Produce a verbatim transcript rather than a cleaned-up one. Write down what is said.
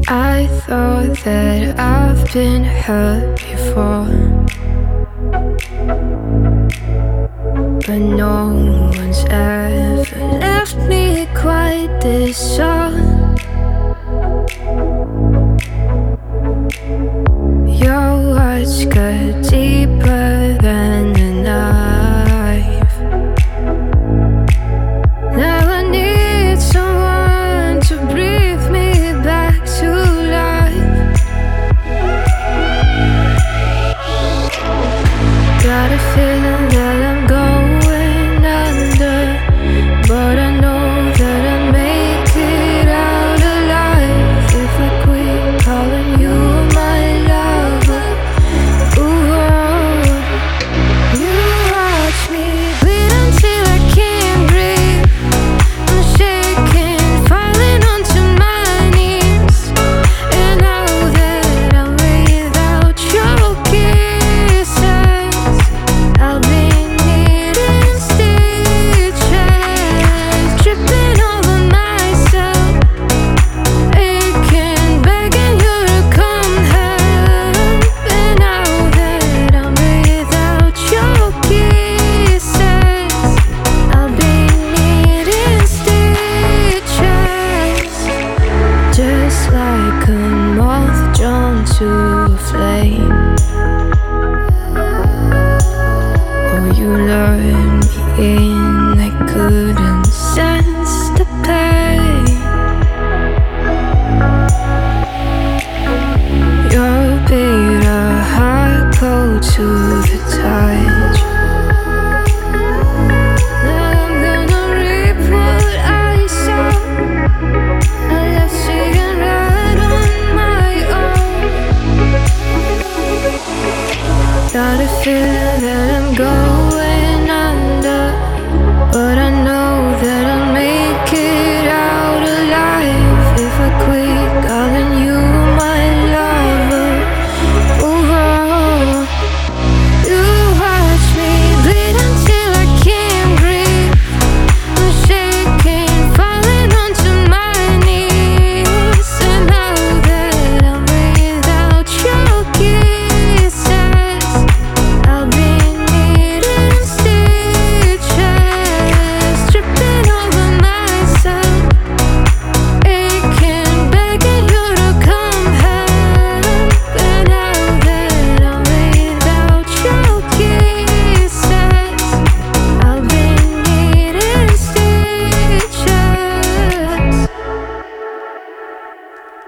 I thought that I've been hurt before, but no one's ever left me quite this sore. Your words cut deeper than a knife. Now I need someone to breathe me back to life. Got a feeling that I'm going under, but I know that I'll make it out alive if I quit calling you my lover. Ooh, you watch me bleed until I can't breathe. I'm shaking, falling onto my knees, and now that I'm without your kisses, I'll be needing stitches, tripping over myself, aching, begging you to come help. And now that I'm without your kisses, I'll be needing stitches, just like